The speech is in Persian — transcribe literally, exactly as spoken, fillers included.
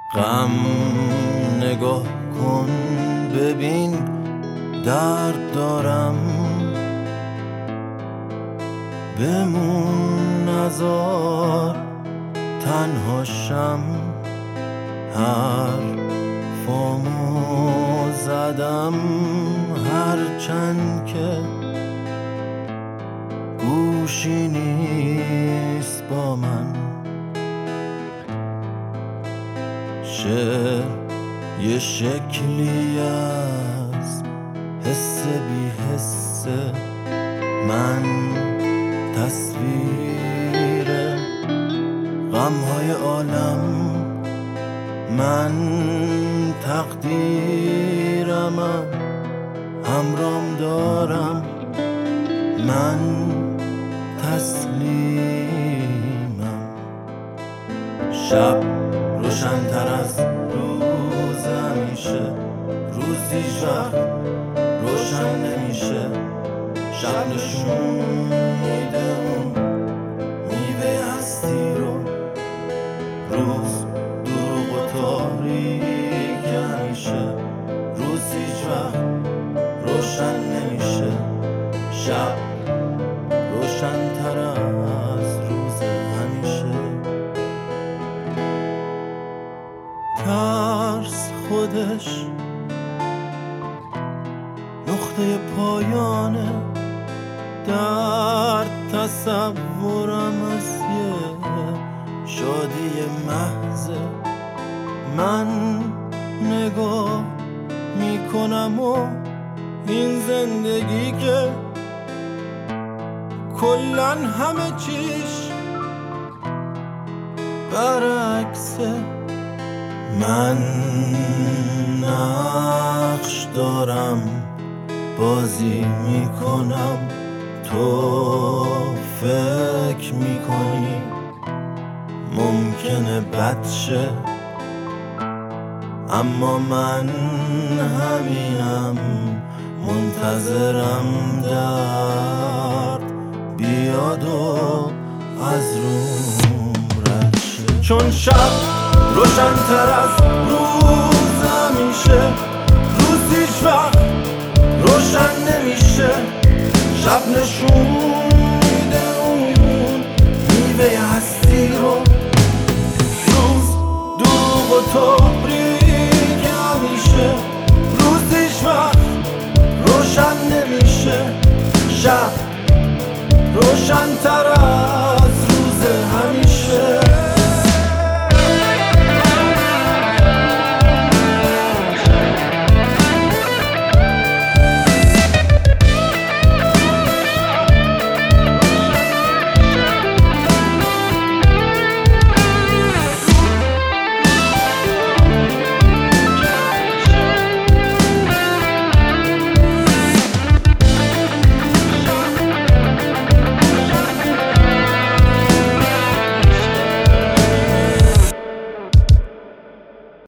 غم نگاه کن ببین درد دارم، بمون نزار تنهاشم. حرفامو زدم هرچند که گوشی نیست با من. شعر یه شکلی از حس بی حس، من تصویر غمهای عالم، من تقدیرم، همرام دارم، من تسلیمم. شب روشن‌تر از روز همیشه، روز هیچ وقت روشن نمیشه. شب نشون میده اون میوه هستی رو، روز دروغ و تاریک همیشه، روز هیچ وقت روشن نمیشه. شب روشن‌تر از روز همیشه. ترس خودش نقطه پایانه، درد تصورم از یه شادی محضه. من نگاه میکنم و این زندگی که کلن همه چیش برعکسه. من نقش دارم، بازی میکنم، تو فکر میکنی ممکنه بد شه، اما من همینم، منتظرم درد بیاد و از روم رد شه. چون شب روشن‌تر از روز همیشه، روز هیچ وقت روشن نمیشه. شب نشون